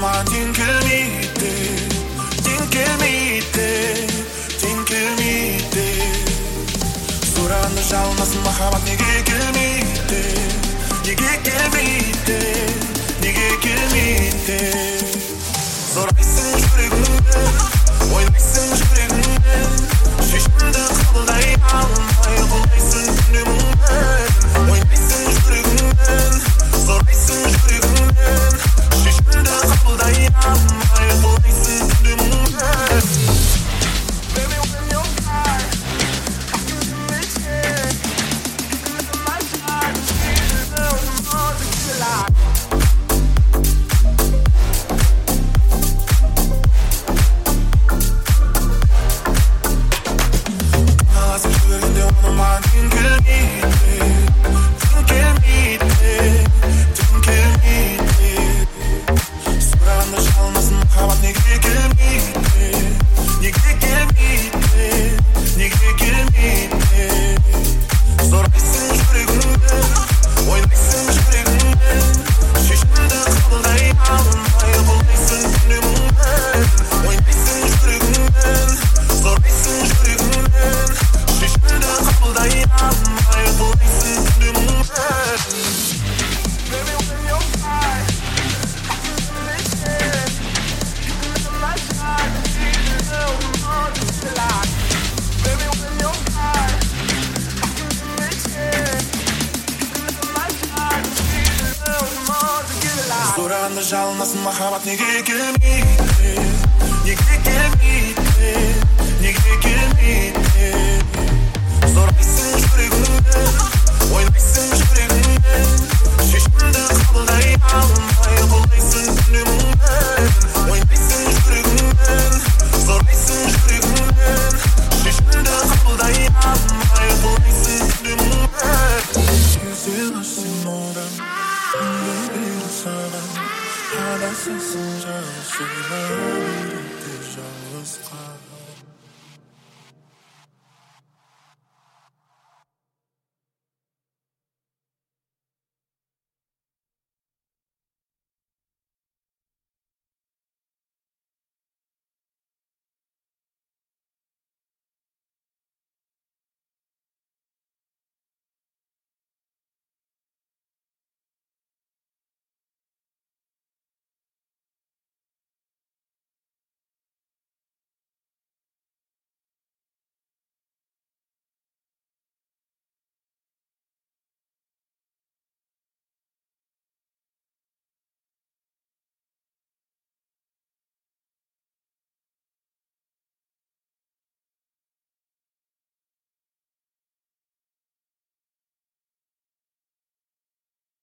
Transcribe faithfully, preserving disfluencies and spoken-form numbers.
маған тең келмейді, тең келмейді, тең келмейді. Сұрағанда жалынасың махаббат неге келмейді, неге келмейді, неге келмейді. Сұрайсың жүрегіңнен, ойлайсың жүрегіңнен, шешімді қабылдай алмай құлайсың күніміңнен. Ойлайсың жүрегіңнен, сұрайсың жүрегіңнен, шешімді қабылдай алмай құлайсың күніміңнен. Baby, when you're high, I can make it. You can live in my side, and see the world more than you like. Сұрағанда жалынасың махаббат неге келмейді, неге келмейді, неге келмейді.